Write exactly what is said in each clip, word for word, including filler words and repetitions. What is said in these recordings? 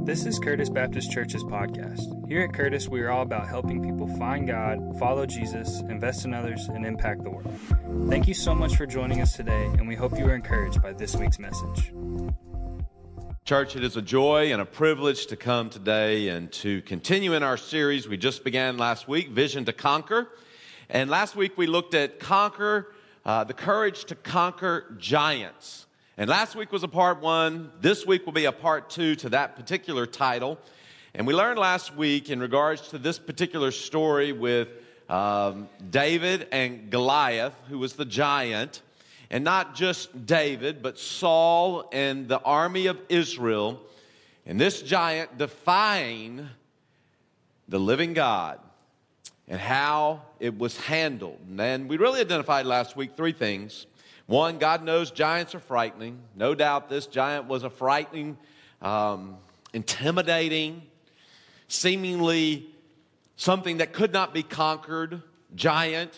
This is Curtis Baptist Church's podcast. Here at Curtis, we are all about helping people find God, follow Jesus, invest in others, and impact the world. Thank you so much for joining us today, and we hope you are encouraged by this week's message. Church, it is a joy and a privilege to come today and to continue in our series we just began last week, Vision to Conquer. And last week we looked at conquer, uh, the courage to conquer giants. And last week was a part one. This week will be a part two to that particular title. And we learned last week in regards to this particular story with um, David and Goliath, who was the giant. And not just David, but Saul and the army of Israel. And this giant defying the living God and how it was handled. And we really identified last week three things. One, God knows giants are frightening. No doubt this giant was a frightening, um, intimidating, seemingly something that could not be conquered giant.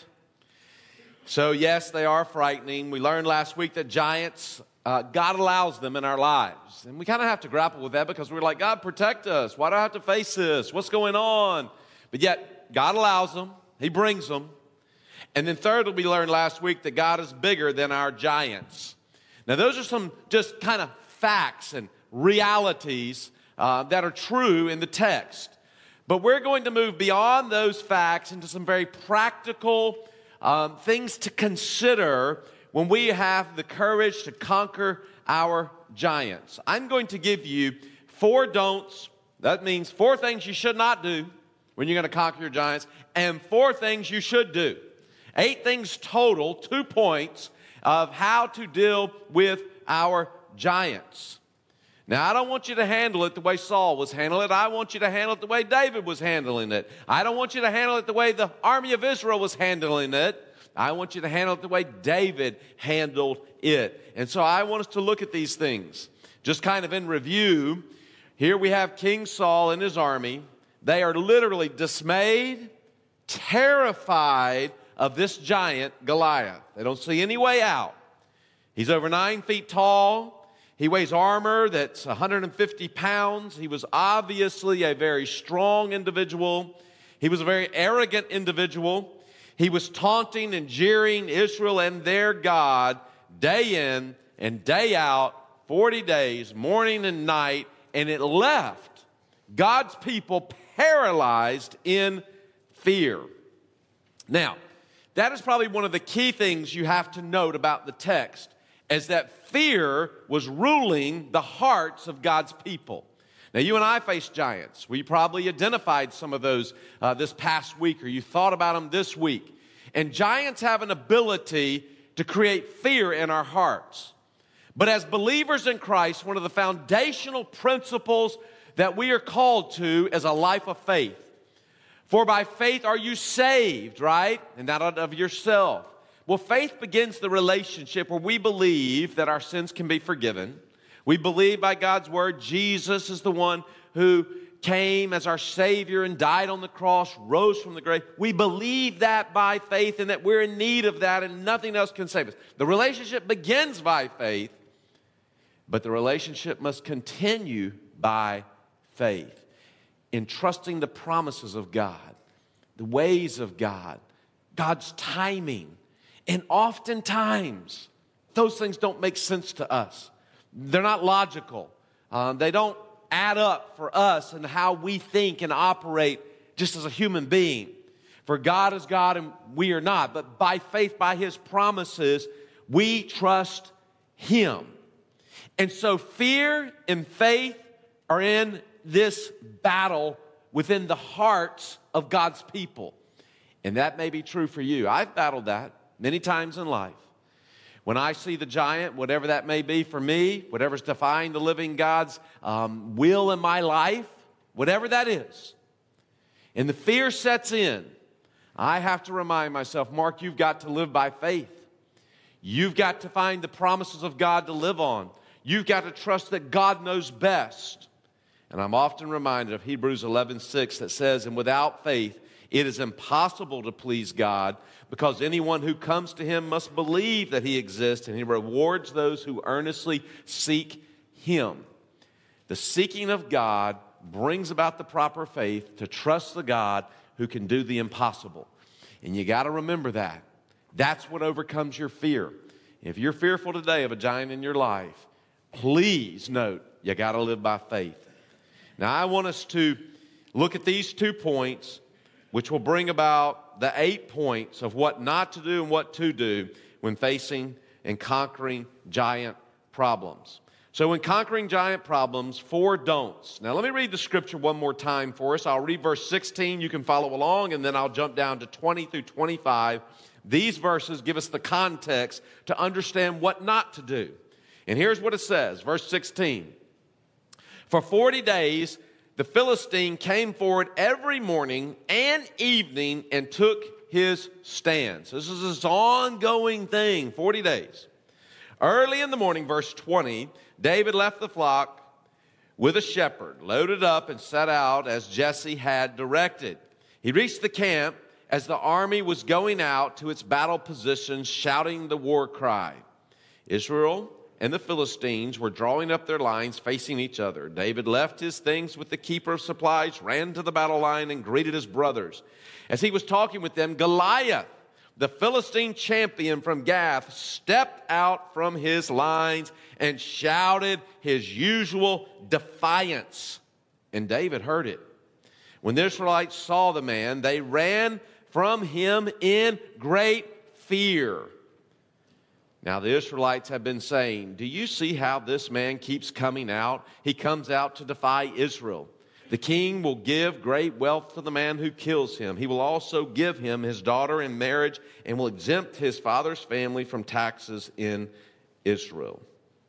So yes, they are frightening. We learned last week that giants, uh, God allows them in our lives. And we kind of have to grapple with that because we're like, God, protect us. Why do I have to face this? What's going on? But yet, God allows them. He brings them. And then third, we learned last week that God is bigger than our giants. Now, those are some just kind of facts and realities uh, that are true in the text. But we're going to move beyond those facts into some very practical um, things to consider when we have the courage to conquer our giants. I'm going to give you four don'ts. That means four things you should not do when you're going to conquer your giants, and four things you should do. Eight things total, two points of how to deal with our giants. Now, I don't want you to handle it the way Saul was handling it. I want you to handle it the way David was handling it. I don't want you to handle it the way the army of Israel was handling it. I want you to handle it the way David handled it. And so I want us to look at these things. Just kind of in review, here we have King Saul and his army. They are literally dismayed, terrified of this giant Goliath. They don't see any way out. He's over nine feet tall. He weighs armor that's one hundred fifty pounds. He was obviously a very strong individual. He was a very arrogant individual. He was taunting and jeering Israel and their God day in and day out, forty days, morning and night, and it left God's people paralyzed in fear. Now, that is probably one of the key things you have to note about the text, is that fear was ruling the hearts of God's people. Now, you and I face giants. We probably identified some of those uh, this past week, or you thought about them this week. And giants have an ability to create fear in our hearts. But as believers in Christ, one of the foundational principles that we are called to is a life of faith. For by faith are you saved, right? And not out of yourself. Well, faith begins the relationship where we believe that our sins can be forgiven. We believe by God's word Jesus is the one who came as our Savior and died on the cross, rose from the grave. We believe that by faith and that we're in need of that and nothing else can save us. The relationship begins by faith, but the relationship must continue by faith. In trusting the promises of God, the ways of God, God's timing. And oftentimes, those things don't make sense to us. They're not logical. Um, they don't add up for us and how we think and operate just as a human being. For God is God and we are not. But by faith, by His promises, we trust Him. And so fear and faith are in this battle within the hearts of God's people. And that may be true for you. I've battled that many times in life. When I see the giant, whatever that may be for me, whatever's defying the living God's um, will in my life, whatever that is, and the fear sets in, I have to remind myself, Mark, you've got to live by faith. You've got to find the promises of God to live on. You've got to trust that God knows best. And I'm often reminded of Hebrews eleven six that says, and without faith, it is impossible to please God, because anyone who comes to Him must believe that He exists, and He rewards those who earnestly seek Him. The seeking of God brings about the proper faith to trust the God who can do the impossible. And you got to remember that. That's what overcomes your fear. If you're fearful today of a giant in your life, please note, you got to live by faith. Now, I want us to look at these two points, which will bring about the eight points of what not to do and what to do when facing and conquering giant problems. So when conquering giant problems, four don'ts. Now let me read the scripture one more time for us. I'll read verse sixteen. You can follow along, and then I'll jump down to twenty through twenty-five. These verses give us the context to understand what not to do. And here's what it says, verse sixteen. For forty days the Philistine came forward every morning and evening and took his stand. So this is this ongoing thing, forty days. Early in the morning, verse twenty, David left the flock with a shepherd, loaded up and set out as Jesse had directed. He reached the camp as the army was going out to its battle positions, shouting the war cry. Israel and the Philistines were drawing up their lines facing each other. David left his things with the keeper of supplies, ran to the battle line, and greeted his brothers. As he was talking with them, Goliath, the Philistine champion from Gath, stepped out from his lines and shouted his usual defiance. And David heard it. When the Israelites saw the man, they ran from him in great fear. Now the Israelites have been saying, do you see how this man keeps coming out? He comes out to defy Israel. The king will give great wealth to the man who kills him. He will also give him his daughter in marriage and will exempt his father's family from taxes in Israel.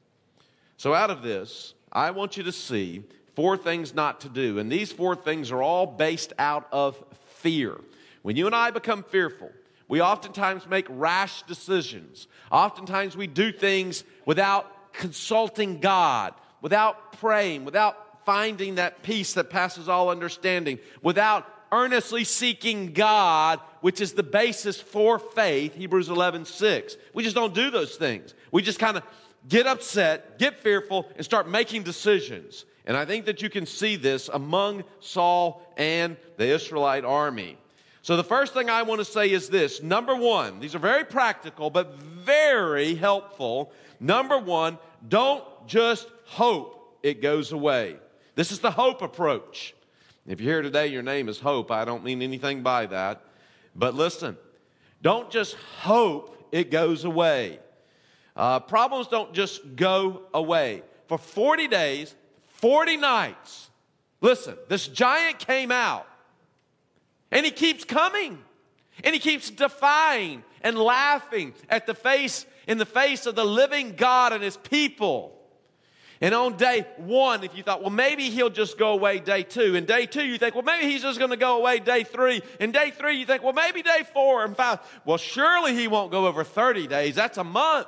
So out of this, I want you to see four things not to do. And these four things are all based out of fear. When you and I become fearful, we oftentimes make rash decisions. Oftentimes we do things without consulting God, without praying, without finding that peace that passes all understanding, without earnestly seeking God, which is the basis for faith, Hebrews eleven six. We just don't do those things. We just kind of get upset, get fearful, and start making decisions. And I think that you can see this among Saul and the Israelite army. So the first thing I want to say is this. Number one, these are very practical, but very helpful. Number one, don't just hope it goes away. This is the hope approach. If you're here today, your name is Hope. I don't mean anything by that. But listen, don't just hope it goes away. Uh, problems don't just go away. For forty days, forty nights, listen, this giant came out. And he keeps coming. And he keeps defying and laughing at the face, in the face of the living God and his people. And on day one, if you thought, well, maybe he'll just go away day two. And day two, you think, well, maybe he's just going to go away day three. And day three, you think, well, maybe day four and five. Well, surely he won't go over thirty days. That's a month.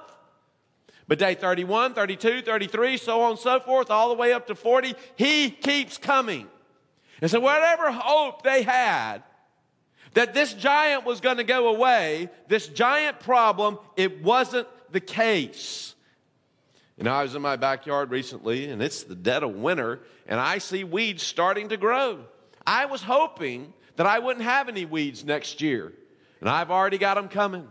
But day thirty-one, thirty-two, thirty-three, so on and so forth, all the way up to forty, he keeps coming. And so whatever hope they had that this giant was going to go away, this giant problem, it wasn't the case. You know, I was in my backyard recently, and it's the dead of winter, and I see weeds starting to grow. I was hoping that I wouldn't have any weeds next year, and I've already got them coming.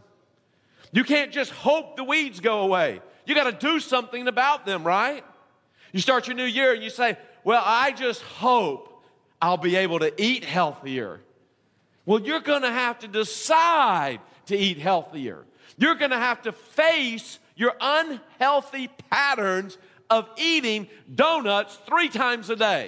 You can't just hope the weeds go away. You got to do something about them, right? You start your new year, and you say, well, I just hope I'll be able to eat healthier. Well, you're going to have to decide to eat healthier. You're going to have to face your unhealthy patterns of eating donuts three times a day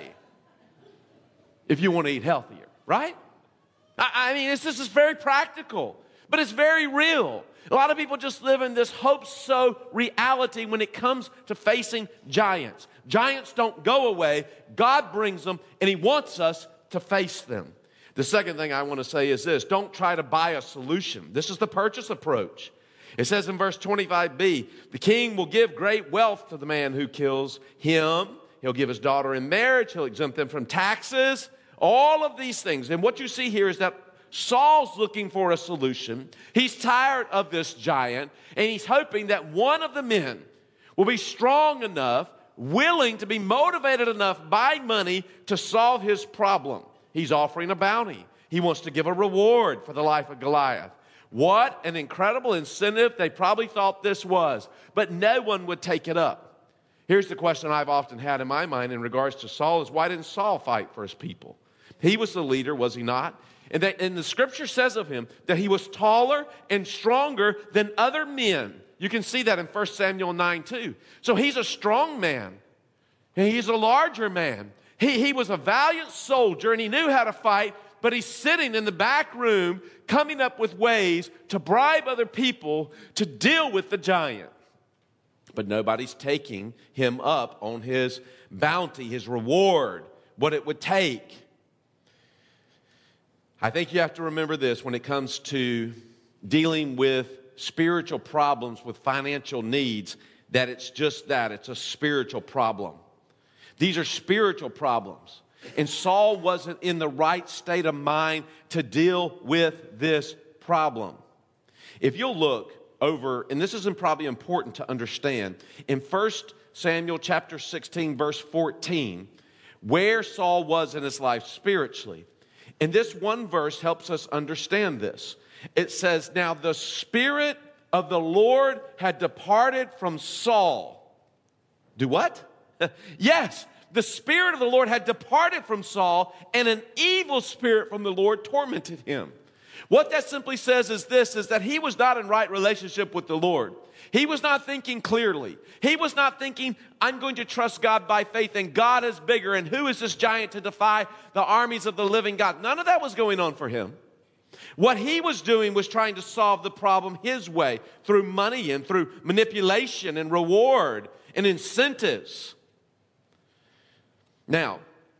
if you want to eat healthier, right? I, I mean, it's, this is very practical, but it's very real. A lot of people just live in this hope-so reality when it comes to facing giants. Giants don't go away. God brings them, and he wants us to face them. The second thing I want to say is this. Don't try to buy a solution. This is the purchase approach. It says in verse twenty-five b, the king will give great wealth to the man who kills him. He'll give his daughter in marriage. He'll exempt them from taxes. All of these things. And what you see here is that Saul's looking for a solution. He's tired of this giant, and he's hoping that one of the men will be strong enough, willing to be motivated enough by money to solve his problem. He's offering a bounty. He wants to give a reward for the life of Goliath. What an incredible incentive they probably thought this was, but no one would take it up. Here's the question I've often had in my mind in regards to Saul is, why didn't Saul fight for his people? He was the leader, was he not? And, that, and the scripture says of him that he was taller and stronger than other men. You can see that in First Samuel nine two. So he's a strong man. And he's a larger man. He, he was a valiant soldier and he knew how to fight, but he's sitting in the back room coming up with ways to bribe other people to deal with the giant. But nobody's taking him up on his bounty, his reward, what it would take. I think you have to remember this when it comes to dealing with spiritual problems, with financial needs, that it's just that. It's a spiritual problem. These are spiritual problems. And Saul wasn't in the right state of mind to deal with this problem. If you'll look over, and this is probably important to understand, in First Samuel chapter sixteen, verse fourteen, where Saul was in his life spiritually. And this one verse helps us understand this. It says, now the Spirit of the Lord had departed from Saul. Do what? Yes, the Spirit of the Lord had departed from Saul, and an evil spirit from the Lord tormented him. What that simply says is this, is that he was not in right relationship with the Lord. He was not thinking clearly. He was not thinking, I'm going to trust God by faith, and God is bigger, and who is this giant to defy the armies of the living God? None of that was going on for him. What he was doing was trying to solve the problem his way, through money and through manipulation and reward and incentives. Now,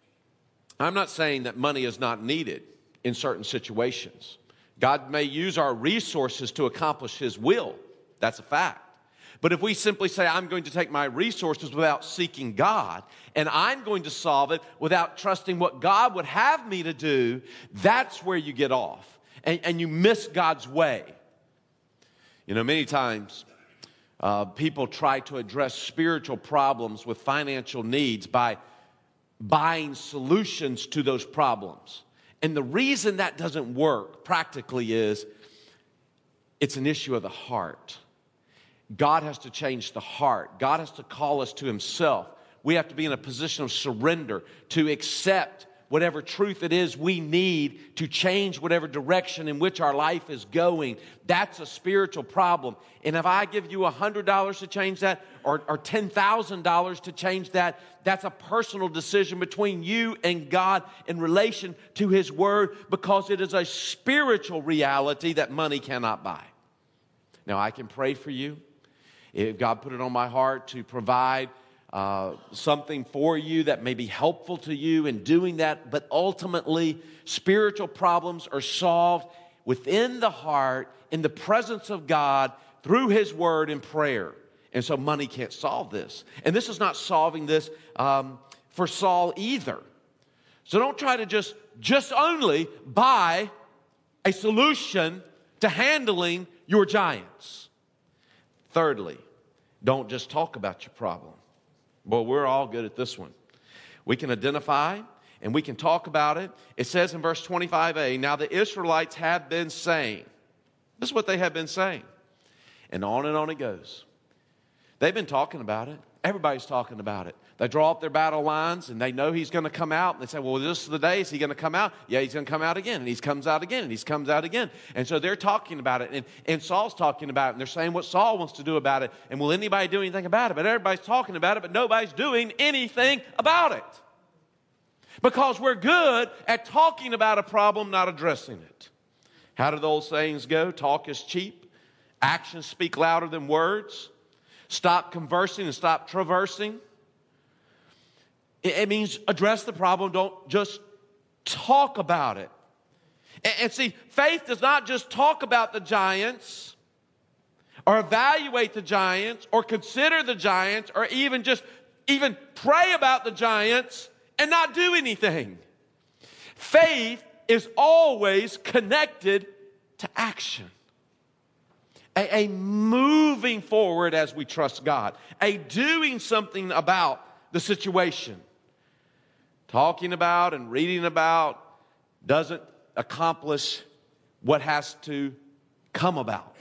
I'm not saying that money is not needed in certain situations. God may use our resources to accomplish his will. That's a fact. But if we simply say, I'm going to take my resources without seeking God, and I'm going to solve it without trusting what God would have me to do, that's where you get off. And, and you miss God's way. You know, many times uh, people try to address spiritual problems with financial needs by buying solutions to those problems. And the reason that doesn't work practically is it's an issue of the heart. God has to change the heart. God has to call us to himself. We have to be in a position of surrender to accept whatever truth it is we need to change whatever direction in which our life is going. That's a spiritual problem. And if I give you one hundred dollars to change that, or, or ten thousand dollars to change that, that's a personal decision between you and God in relation to his word, because it is a spiritual reality that money cannot buy. Now, I can pray for you. If God put it on my heart to provide uh, something for you that may be helpful to you in doing that, but ultimately, spiritual problems are solved within the heart, in the presence of God, through his word and prayer. And so money can't solve this. And this is not solving this um, for Saul either. So don't try to just, just only buy a solution to handling your giants. Thirdly, don't just talk about your problem. Boy, we're all good at this one. We can identify and we can talk about it. It says in verse twenty-five a, now the Israelites have been saying, this is what they have been saying. And on and on it goes. They've been talking about it. Everybody's talking about it. They draw up their battle lines, and they know he's going to come out. And they say, well, this is the day. Is he going to come out? Yeah, he's going to come out again. And he comes out again, and he comes out again. And so they're talking about it, and, and Saul's talking about it, and they're saying what Saul wants to do about it. And will anybody do anything about it? But everybody's talking about it, but nobody's doing anything about it. Because we're good at talking about a problem, not addressing it. How do those sayings go? Talk is cheap. Actions speak louder than words. Stop conversing and stop traversing. It means address the problem. Don't just talk about it. And see, faith does not just talk about the giants or evaluate the giants or consider the giants or even just even pray about the giants and not do anything. Faith is always connected to action. A, a moving forward as we trust God. A doing something about the situation. Talking about and reading about doesn't accomplish what has to come about.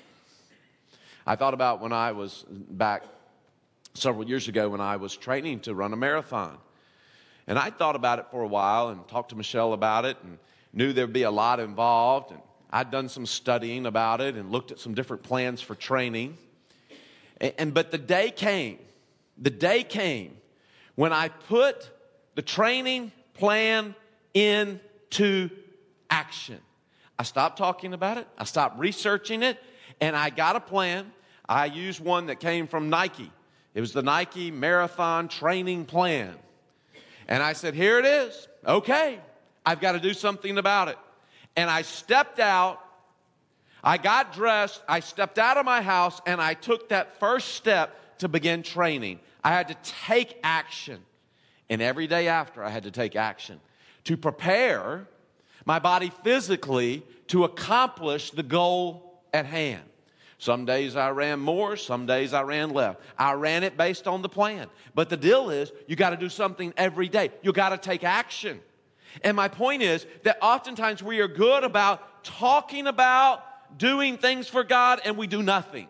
I thought about when I was back several years ago when I was training to run a marathon. And I thought about it for a while and talked to Michelle about it and knew there'd be a lot involved. And I'd done some studying about it and looked at some different plans for training. And, and but the day came, the day came when I put the training plan into action. I stopped talking about it. I stopped researching it. And I got a plan. I used one that came from Nike. It was the Nike Marathon Training Plan. And I said, here it is. Okay, I've got to do something about it. And I stepped out. I got dressed. I stepped out of my house, and I took that first step to begin training. I had to take action. And every day after, I had to take action to prepare my body physically to accomplish the goal at hand. Some days I ran more, some days I ran less. I ran it based on the plan. But the deal is, you got to do something every day. You got to take action. And my point is that oftentimes we are good about talking about doing things for God, and we do nothing.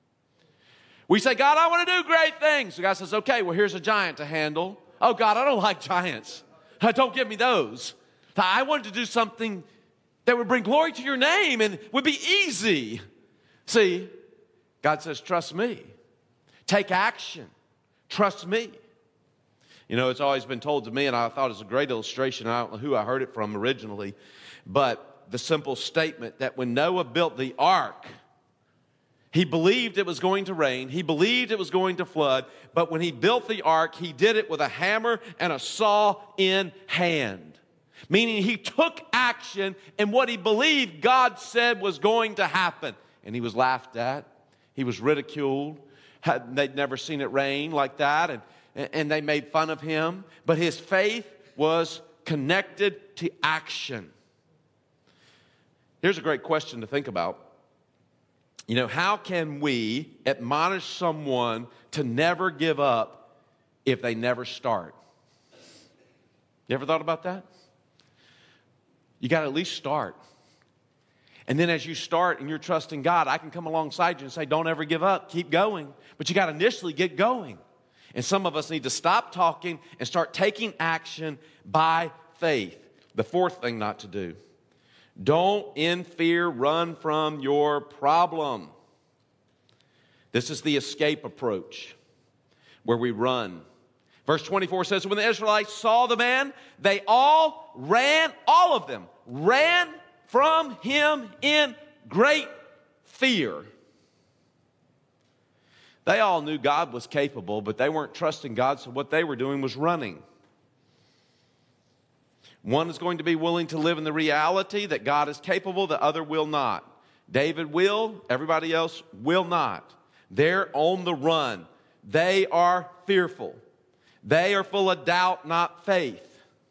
We say, God, I want to do great things. So God says, okay, well, here's a giant to handle. Oh, God, I don't like giants. Don't give me those. I wanted to do something that would bring glory to your name and would be easy. See, God says, trust me. Take action. Trust me. You know, it's always been told to me, and I thought it was a great illustration. I don't know who I heard it from originally, but the simple statement that when Noah built the ark, he believed it was going to rain. He believed it was going to flood. But when he built the ark, he did it with a hammer and a saw in hand. Meaning he took action in what he believed God said was going to happen. And he was laughed at. He was ridiculed. They'd never seen it rain like that. And, and they made fun of him. But his faith was connected to action. Here's a great question to think about. You know, how can we admonish someone to never give up if they never start? You ever thought about that? You got to at least start. And then as you start and you're trusting God, I can come alongside you and say, don't ever give up, keep going. But you got to initially get going. And some of us need to stop talking and start taking action by faith. The fourth thing not to do. Don't in fear run from your problem. This is the escape approach where we run. Verse twenty-four says, when the Israelites saw the man, they all ran, all of them, ran from him in great fear. They all knew God was capable, but they weren't trusting God, so what they were doing was running. One is going to be willing to live in the reality that God is capable, the other will not. David will, everybody else will not. They're on the run. They are fearful. They are full of doubt, not faith.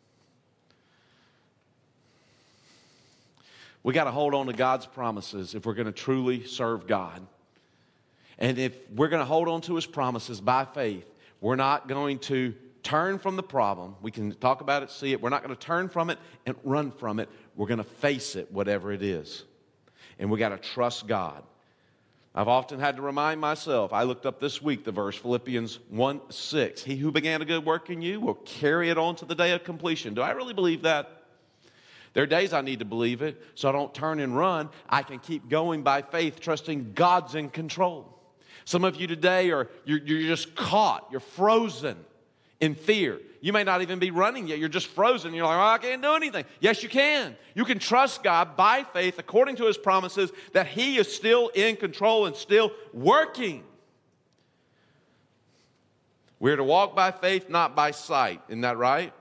We got to hold on to God's promises if we're going to truly serve God. And if we're going to hold on to His promises by faith, we're not going to turn from the problem. We can talk about it, see it. We're not going to turn from it and run from it. We're going to face it, whatever it is. And we got to trust God. I've often had to remind myself, I looked up this week the verse, Philippians one six. He who began a good work in you will carry it on to the day of completion. Do I really believe that? There are days I need to believe it, so I don't turn and run. I can keep going by faith, trusting God's in control. Some of you today are, you're, you're just caught. You're frozen in fear. You may not even be running yet. You're just frozen. You're like, oh, I can't do anything. Yes, you can. You can trust God by faith, according to His promises, that He is still in control and still working. We're to walk by faith, not by sight. Isn't that right?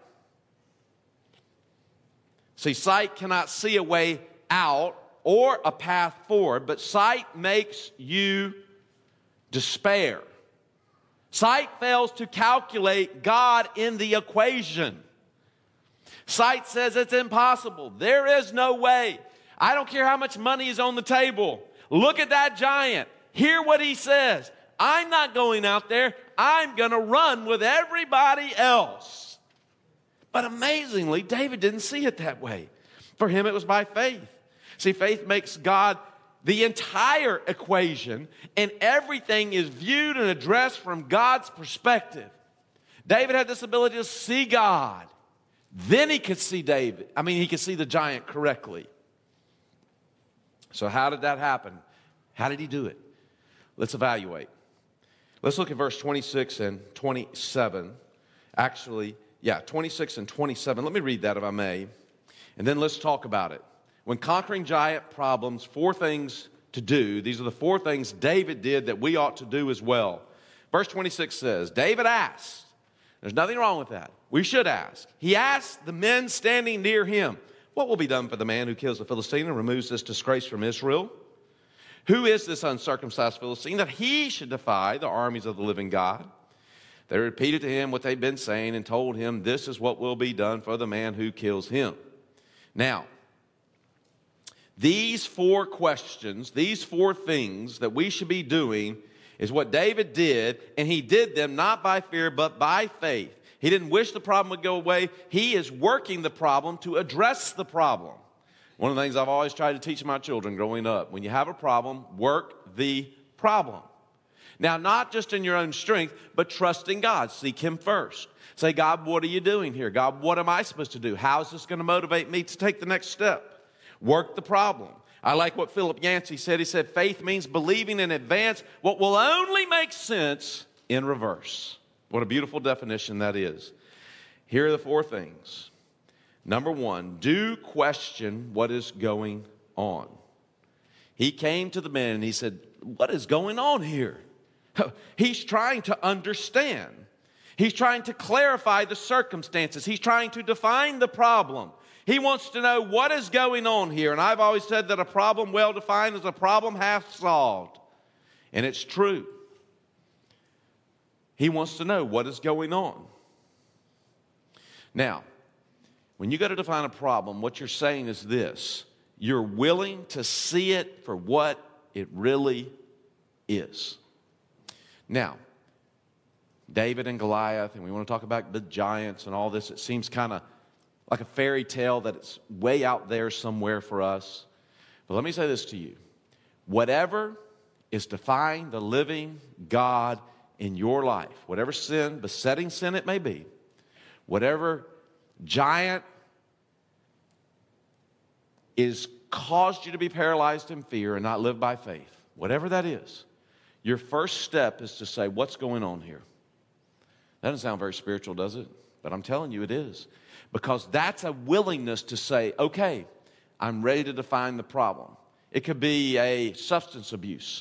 See, sight cannot see a way out or a path forward, but sight makes you despair. Sight fails to calculate God in the equation. Sight says it's impossible. There is no way. I don't care how much money is on the table. Look at that giant. Hear what he says. I'm not going out there. I'm going to run with everybody else. But amazingly, David didn't see it that way. For him, it was by faith. See, faith makes God the entire equation, and everything is viewed and addressed from God's perspective. David had this ability to see God. Then he could see David. I mean, he could see the giant correctly. So how did that happen? How did he do it? Let's evaluate. Let's look at verse twenty-six and twenty-seven. Actually, yeah, twenty-six and twenty-seven. Let me read that if I may. And then let's talk about it. When conquering giant problems, four things to do. These are the four things David did that we ought to do as well. Verse twenty-six says, David asked. There's nothing wrong with that. We should ask. He asked the men standing near him, what will be done for the man who kills the Philistine and removes this disgrace from Israel? Who is this uncircumcised Philistine that he should defy the armies of the living God? They repeated to him what they'd been saying and told him, this is what will be done for the man who kills him. Now, these four questions, these four things that we should be doing is what David did, and he did them not by fear but by faith. He didn't wish the problem would go away. He is working the problem to address the problem. One of the things I've always tried to teach my children growing up, when you have a problem, work the problem. Now, not just in your own strength, but trust in God. Seek him first. Say, God, what are you doing here? God, what am I supposed to do? How is this going to motivate me to take the next step? Work the problem. I like what Philip Yancey said. He said, faith means believing in advance what will only make sense in reverse. What a beautiful definition that is. Here are the four things. Number one, do question what is going on. He came to the men and he said, what is going on here? He's trying to understand. He's trying to clarify the circumstances. He's trying to define the problem. He wants to know what is going on here. And I've always said that a problem well defined is a problem half solved. And it's true. He wants to know what is going on. Now, when you go to define a problem, what you're saying is this. You're willing to see it for what it really is. Now, David and Goliath, and we want to talk about the giants and all this. It seems kind of like a fairy tale that it's way out there somewhere for us. But let me say this to you. Whatever is defying the living God in your life, whatever sin, besetting sin it may be, whatever giant is caused you to be paralyzed in fear and not live by faith, whatever that is, your first step is to say, what's going on here? That doesn't sound very spiritual, does it? But I'm telling you it is. Because that's a willingness to say, okay, I'm ready to define the problem. It could be a substance abuse.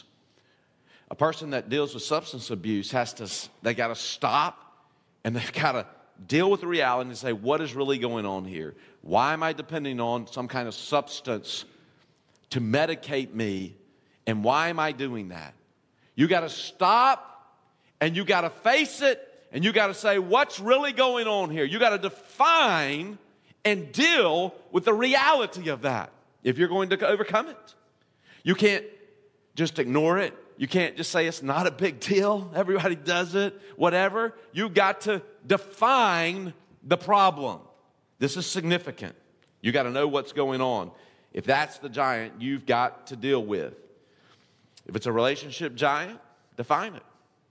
A person that deals with substance abuse has to, they got to stop and they've got to deal with the reality and say, what is really going on here? Why am I depending on some kind of substance to medicate me? And why am I doing that? You got to stop and you got to face it. And you got to say, what's really going on here? You got to define and deal with the reality of that if you're going to overcome it. You can't just ignore it. You can't just say it's not a big deal. Everybody does it, whatever. You got to define the problem. This is significant. You got to know what's going on. If that's the giant you've got to deal with. If it's a relationship giant, define it.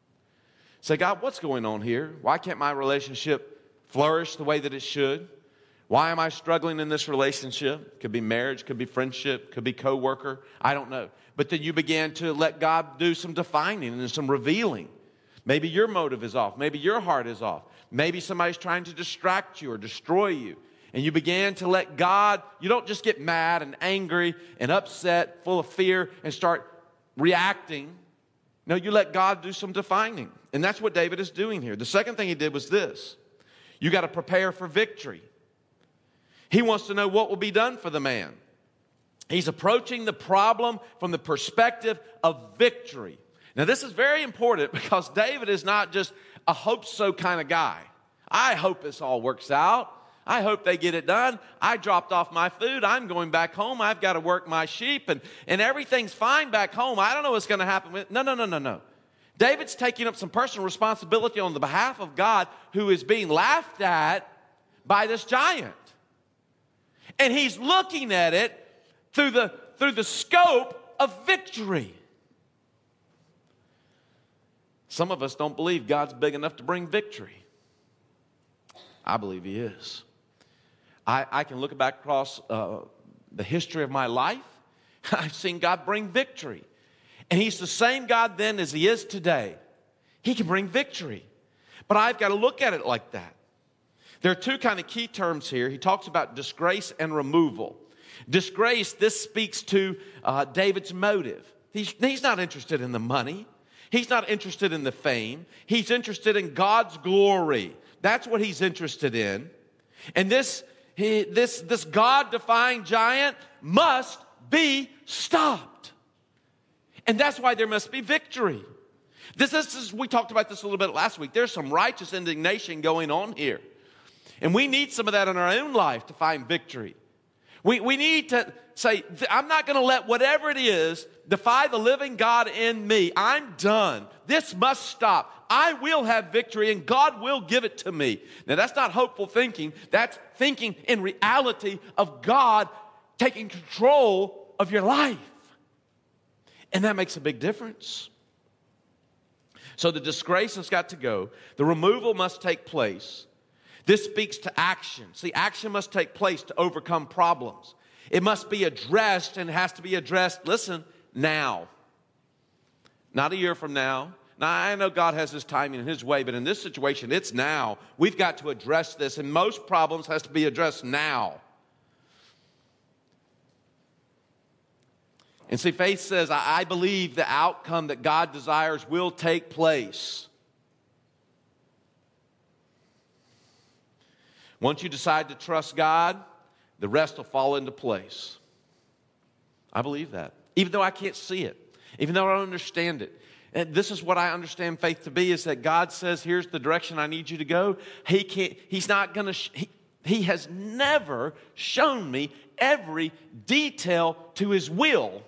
Say, God, what's going on here? Why can't my relationship flourish the way that it should? Why am I struggling in this relationship? Could be marriage, could be friendship, could be co-worker. I don't know. But then you begin to let God do some defining and some revealing. Maybe your motive is off. Maybe your heart is off. Maybe somebody's trying to distract you or destroy you. And you began to let God, you don't just get mad and angry and upset, full of fear, and start reacting. No, you let God do some defining. And that's what David is doing here. The second thing he did was this. You got to prepare for victory. He wants to know what will be done for the man. He's approaching the problem from the perspective of victory. Now, this is very important because David is not just a hope-so kind of guy. I hope this all works out. I hope they get it done. I dropped off my food. I'm going back home. I've got to work my sheep, and, and everything's fine back home. I don't know what's going to happen with it. No, no, no, no, no. David's taking up some personal responsibility on the behalf of God who is being laughed at by this giant. And he's looking at it through the, through the scope of victory. Some of us don't believe God's big enough to bring victory. I believe he is. I, I can look back across uh, the history of my life. I've seen God bring victory. And he's the same God then as he is today. He can bring victory. But I've got to look at it like that. There are two kind of key terms here. He talks about disgrace and removal. Disgrace, this speaks to uh, David's motive. He's, he's not interested in the money. He's not interested in the fame. He's interested in God's glory. That's what he's interested in. And this, he, this, this God-defying giant must be stopped. And that's why there must be victory. This, this is, we talked about this a little bit last week. There's some righteous indignation going on here. And we need some of that in our own life to find victory. We, we need to say, I'm not going to let whatever it is defy the living God in me. I'm done. This must stop. I will have victory and God will give it to me. Now that's not hopeful thinking. That's thinking in reality of God taking control of your life. And that makes a big difference. So the disgrace has got to go. The removal must take place. This speaks to action. See, action must take place to overcome problems. It must be addressed and has to be addressed, listen, now. Not a year from now. Now, I know God has his timing and his way, but in this situation, it's now. We've got to address this, and most problems has to be addressed now. And see, faith says, I believe the outcome that God desires will take place. Once you decide to trust God, the rest will fall into place. I believe that. Even though I can't see it. Even though I don't understand it. And this is what I understand faith to be, is that God says, here's the direction I need you to go. He can't, he's not going to, sh- he, he has never shown me every detail to his will.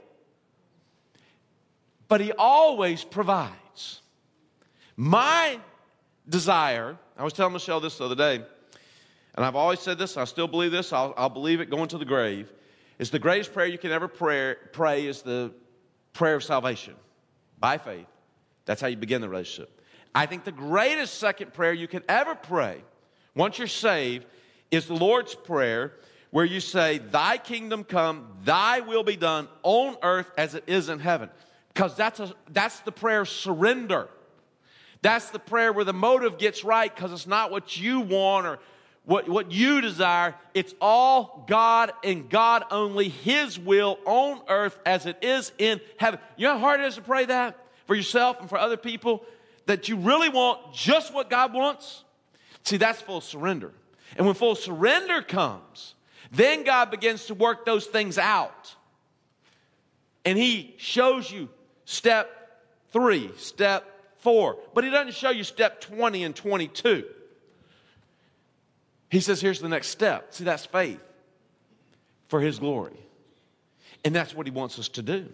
But he always provides. My desire, I was telling Michelle this the other day, and I've always said this, I still believe this, I'll, I'll believe it going to the grave, is the greatest prayer you can ever pray, pray is the prayer of salvation, by faith. That's how you begin the relationship. I think the greatest second prayer you can ever pray, once you're saved, is the Lord's Prayer, where you say, thy kingdom come, thy will be done on earth as it is in heaven. Because that's, a, that's the prayer of surrender. That's the prayer where the motive gets right, because it's not what you want or What, what you desire. It's all God and God only, his will on earth as it is in heaven. You know how hard it is to pray that for yourself and for other people? That you really want just what God wants? See, that's full surrender. And when full surrender comes, then God begins to work those things out. And he shows you step three, step four. But he doesn't show you step twenty and twenty-two. He says, here's the next step. See, that's faith for his glory. And that's what he wants us to do.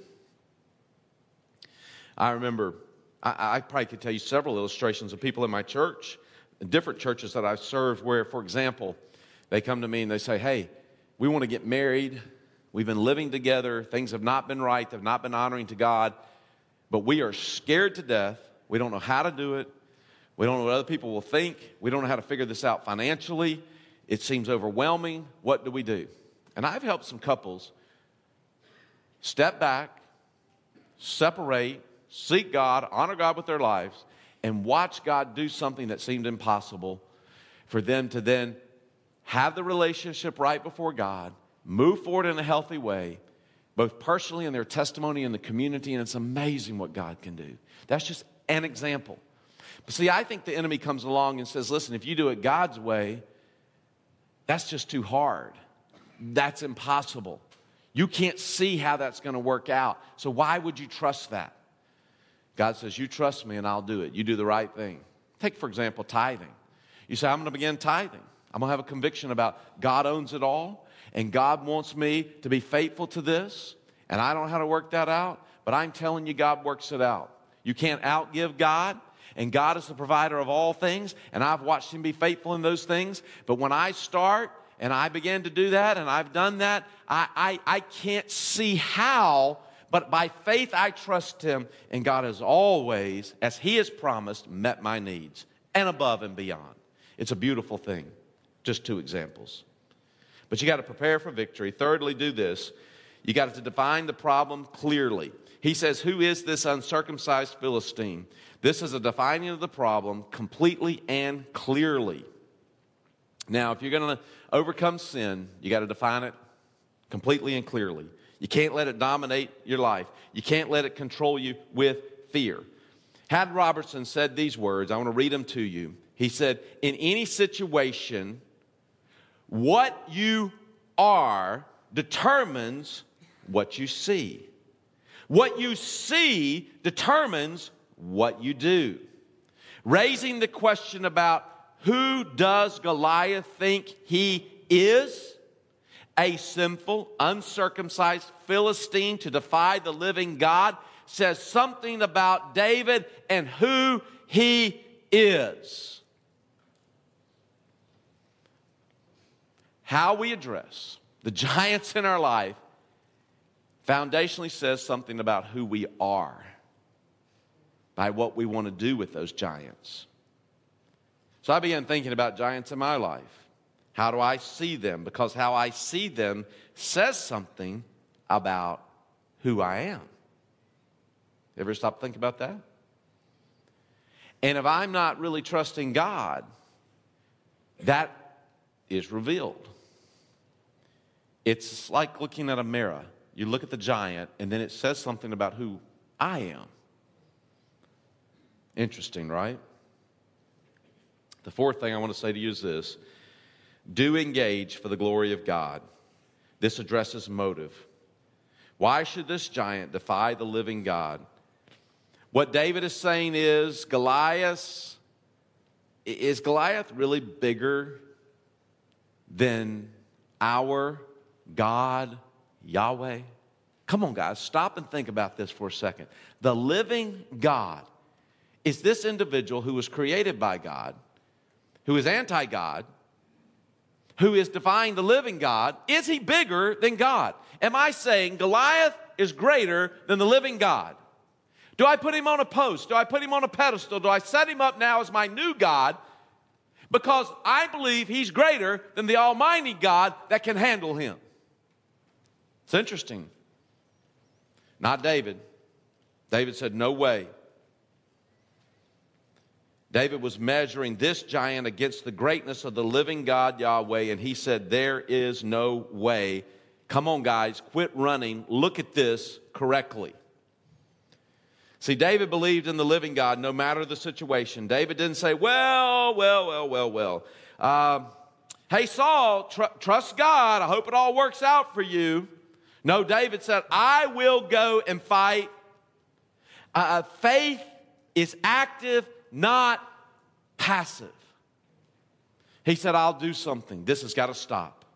I remember, I, I probably could tell you several illustrations of people in my church, different churches that I've served, where, for example, they come to me and they say, hey, we want to get married. We've been living together. Things have not been right. They've not been honoring to God. But we are scared to death. We don't know how to do it. We don't know what other people will think. We don't know how to figure this out financially. It seems overwhelming. What do we do? And I've helped some couples step back, separate, seek God, honor God with their lives, and watch God do something that seemed impossible for them to then have the relationship right before God, move forward in a healthy way, both personally and their testimony in the community, and it's amazing what God can do. That's just an example. But see, I think the enemy comes along and says, listen, if you do it God's way, that's just too hard. That's impossible. You can't see how that's going to work out. So why would you trust that? God says, you trust me and I'll do it. You do the right thing. Take, for example, tithing. You say, I'm going to begin tithing. I'm going to have a conviction about God owns it all, and God wants me to be faithful to this, and I don't know how to work that out, but I'm telling you, God works it out. You can't outgive God. And God is the provider of all things. And I've watched him be faithful in those things. But when I start and I begin to do that, and I've done that, I, I, I can't see how. But by faith, I trust him. And God has always, as he has promised, met my needs and above and beyond. It's a beautiful thing. Just two examples. But you got to prepare for victory. Thirdly, do this. You got to define the problem clearly. He says, who is this uncircumcised Philistine? This is a defining of the problem completely and clearly. Now, if you're going to overcome sin, you got to define it completely and clearly. You can't let it dominate your life. You can't let it control you with fear. Haddon Robertson said these words. I want to read them to you. He said, in any situation, what you are determines what you see. What you see determines what you do. Raising the question about who does Goliath think he is? A sinful, uncircumcised Philistine to defy the living God says something about David and who he is. How we address the giants in our life foundationally says something about who we are by what we want to do with those giants. So I began thinking about giants in my life. How do I see them? Because how I see them says something about who I am. Ever stop thinking about that? And if I'm not really trusting God, that is revealed. It's like looking at a mirror. You look at the giant, and then it says something about who I am. Interesting, right? The fourth thing I want to say to you is this. Do engage for the glory of God. This addresses motive. Why should this giant defy the living God? What David is saying is, Goliath, is Goliath really bigger than our God, Yahweh? Come on, guys, stop and think about this for a second. The living God is this individual who was created by God, who is anti-God, who is defying the living God. Is he bigger than God? Am I saying Goliath is greater than the living God? Do I put him on a post? Do I put him on a pedestal? Do I set him up now as my new God? Because I believe he's greater than the Almighty God that can handle him. It's interesting. Not David. David said, no way. David was measuring this giant against the greatness of the living God, Yahweh, and he said, there is no way. Come on, guys, quit running. Look at this correctly. See, David believed in the living God no matter the situation. David didn't say, well, well, well, well, well. Uh, hey, Saul, tr- trust God. I hope it all works out for you. No, David said, I will go and fight. Uh, faith is active, not passive. He said, I'll do something. This has got to stop.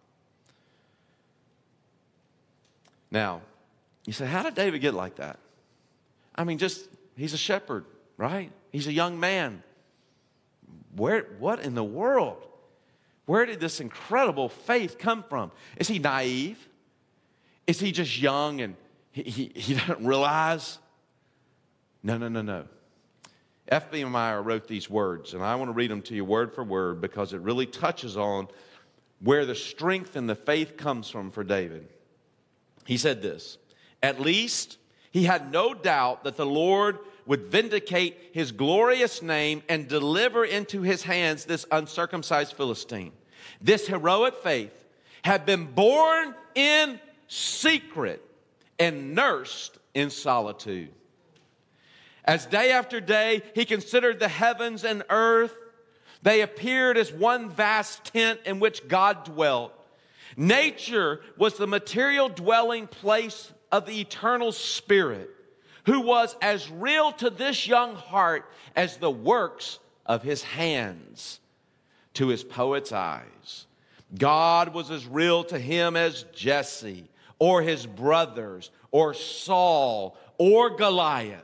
Now, you say, how did David get like that? I mean, just, he's a shepherd, right? He's a young man. Where, what in the world? Where did this incredible faith come from? Is he naive? Is he just young and he, he, he doesn't realize? No, no, no, no. F B Meyer wrote these words, and I want to read them to you word for word because it really touches on where the strength and the faith comes from for David. He said this, at least he had no doubt that the Lord would vindicate his glorious name and deliver into his hands this uncircumcised Philistine. This heroic faith had been born in secret and nursed in solitude. As day after day he considered the heavens and earth, they appeared as one vast tent in which God dwelt. Nature was the material dwelling place of the eternal Spirit, who was as real to this young heart as the works of his hands to his poet's eyes. God was as real to him as Jesse or his brothers or Saul or Goliath.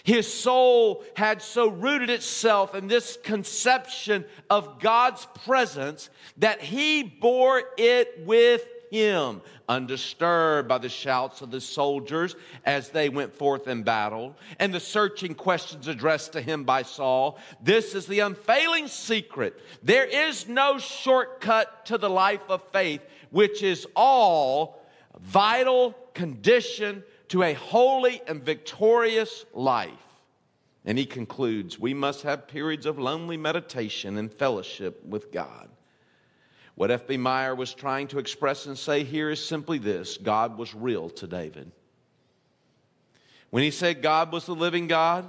His soul had so rooted itself in this conception of God's presence that he bore it with him, undisturbed by the shouts of the soldiers as they went forth in battle and the searching questions addressed to him by Saul. This is the unfailing secret. There is no shortcut to the life of faith, which is all vital condition to a holy and victorious life. And he concludes, we must have periods of lonely meditation and fellowship with God. What F B Meyer was trying to express and say here is simply this: God was real to David. When he said God was the living God,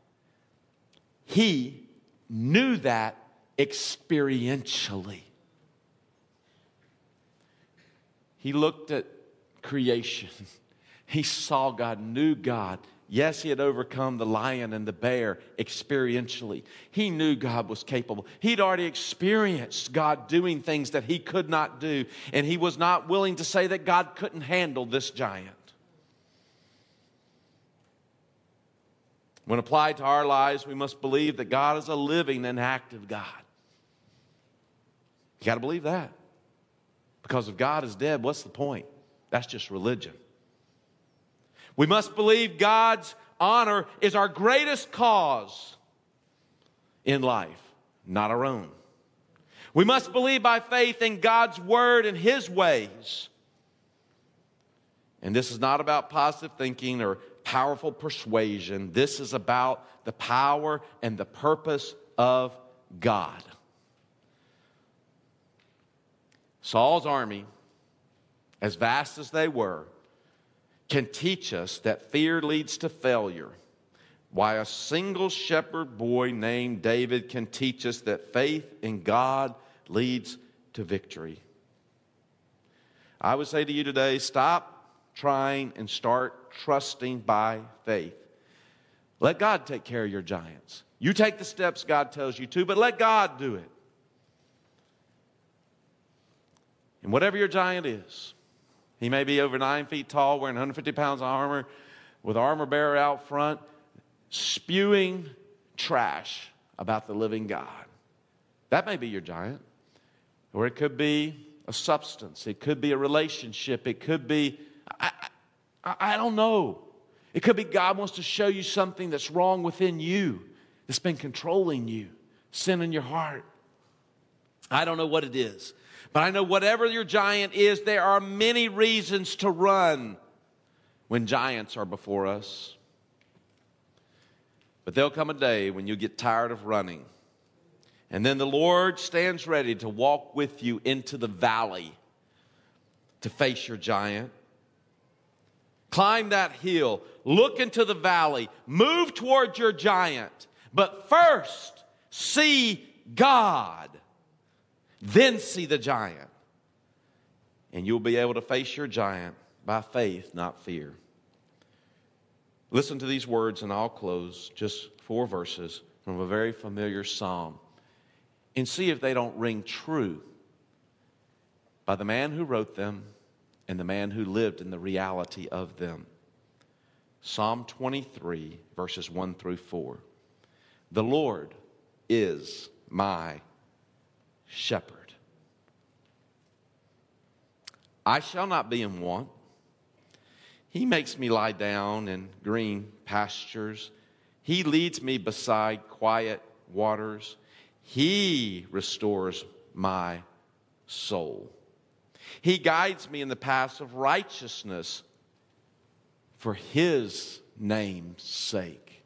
he knew that experientially. He looked at creation. He saw God, knew God. Yes, he had overcome the lion and the bear experientially. He knew God was capable. He'd already experienced God doing things that he could not do. And he was not willing to say that God couldn't handle this giant. When applied to our lives, we must believe that God is a living and active God. You got to believe that. Because if God is dead, what's the point? That's just religion. We must believe God's honor is our greatest cause in life, not our own. We must believe by faith in God's word and his ways. And this is not about positive thinking or powerful persuasion. This is about the power and the purpose of God. Saul's army, as vast as they were, can teach us that fear leads to failure. Why a single shepherd boy named David can teach us that faith in God leads to victory. I would say to you today, stop trying and start trusting by faith. Let God take care of your giants. You take the steps God tells you to, but let God do it. And whatever your giant is, he may be over nine feet tall, wearing one hundred fifty pounds of armor, with armor bearer out front, spewing trash about the living God. That may be your giant. Or it could be a substance. It could be a relationship. It could be, I, I, I don't know. It could be God wants to show you something that's wrong within you, that's been controlling you, sin in your heart. I don't know what it is. But I know whatever your giant is, there are many reasons to run when giants are before us. But there'll come a day when you get tired of running. And then the Lord stands ready to walk with you into the valley to face your giant. Climb that hill. Look into the valley. Move toward your giant. But first, see God. Then see the giant. And you'll be able to face your giant by faith, not fear. Listen to these words and I'll close. Just four verses from a very familiar psalm. And see if they don't ring true by the man who wrote them and the man who lived in the reality of them. Psalm twenty-three, verses one through four. The Lord is my shepherd. I shall not be in want. He makes me lie down in green pastures. He leads me beside quiet waters. He restores my soul. He guides me in the paths of righteousness for his name's sake.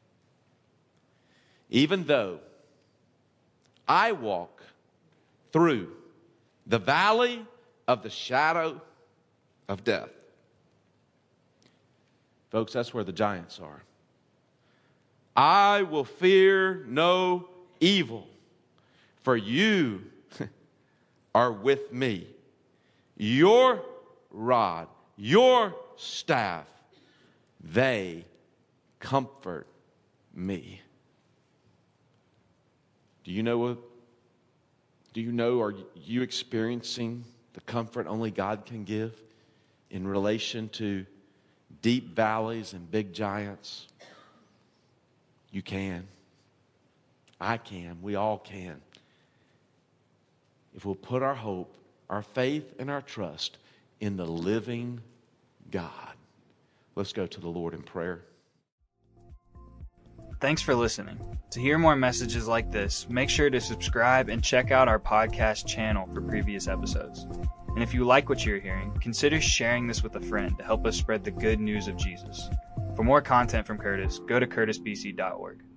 Even though I walk through the valley of the shadow of death. Folks, that's where the giants are. I will fear no evil, for you are with me. Your rod, your staff, they comfort me. Do you know what? Do you know, are you experiencing the comfort only God can give in relation to deep valleys and big giants? You can. I can. We all can. If we'll put our hope, our faith, and our trust in the living God. Let's go to the Lord in prayer. Thanks for listening. To hear more messages like this, make sure to subscribe and check out our podcast channel for previous episodes. And if you like what you're hearing, consider sharing this with a friend to help us spread the good news of Jesus. For more content from Curtis, go to curtis b c dot org.